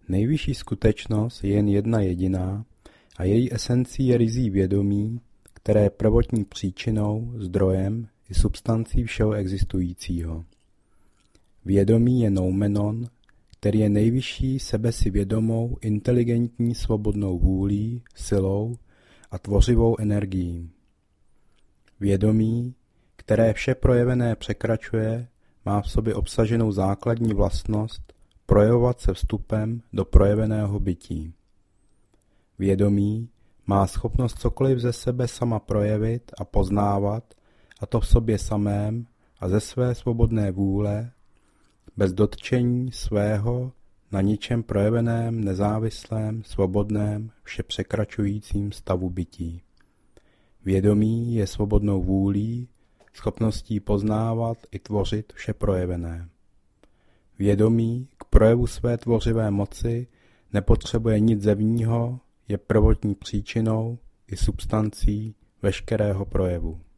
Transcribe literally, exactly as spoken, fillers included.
Nejvyšší skutečnost je jen jedna jediná a její esencí je ryzí vědomí, které je prvotní příčinou, zdrojem i substancí všeho existujícího. Vědomí je noumenon, který je nejvyšší sebe si vědomou, inteligentní, svobodnou vůlí, silou a tvořivou energií. Vědomí, které vše projevené překračuje, má v sobě obsaženou základní vlastnost projevovat se vstupem do projeveného bytí. Vědomí má schopnost cokoliv ze sebe sama projevit a poznávat, a to v sobě samém a ze své svobodné vůle, bez dotčení svého na ničem projeveném, nezávislém, svobodném, všepřekračujícím stavu bytí. Vědomí je svobodnou vůlí, schopností poznávat i tvořit vše projevené. Vědomí k projevu své tvořivé moci nepotřebuje nic zevního, je prvotní příčinou i substancí veškerého projevu.